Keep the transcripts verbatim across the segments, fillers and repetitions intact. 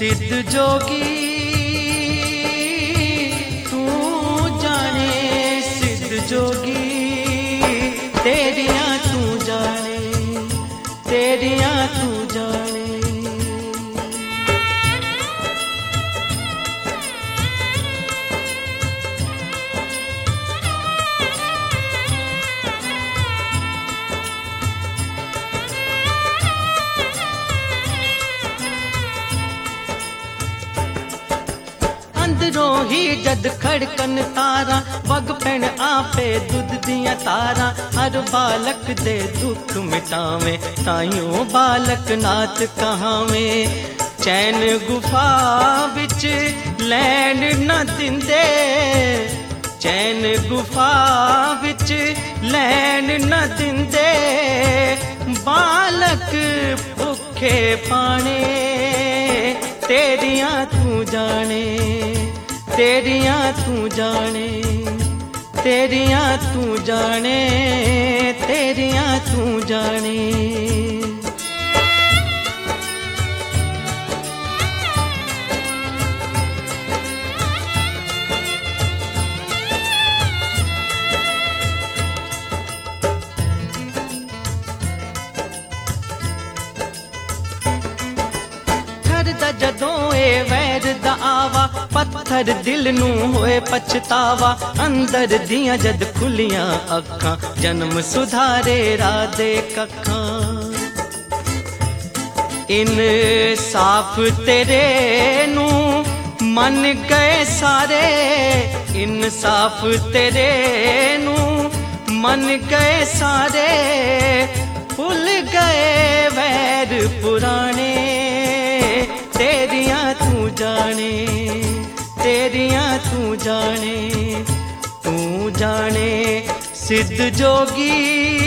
सिद्ध जोगी तू जाने, सिद्ध जोगी तेरिया तू जाने, तेरिया तू जाने। अंदरों ही जद खड़कन तारा, वग पैण आपे दुध दिया तारा। हर बालक दे दुख मिटावे, ताइयों बालक नाथ कहावे। चैन गुफा विच लैन न दिंदे, चैन गुफा विच लैन न दिंदे। बालक भुखे पाने, तेरिया तू जाने, तेरिया तू जाने, तेरिया तू जाने, तेरिया तू जाने। जदों ए वैर दा आवा, पत्थर दिल नू होए पछतावा। अंदर दियां जद खुलियां अखां, जन्म सुधारे राधे कखां। इन साफ तेरे नू मन गए सारे, इन साफ तेरे नू मन गए सारे। भुल गए वैर पुराने, तेरिया तू जाने, तेरिया तू जाने, तू जाने। सिद्ध जोगी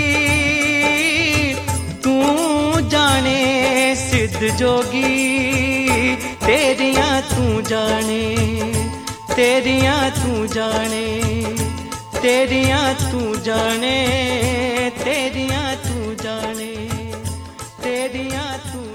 तू जाने, सिद्ध जोगी तेरिया तू जाने, तेरिया तू जाने, तेरिया तू जाने, तेरिया तू जाने, तेरिया तू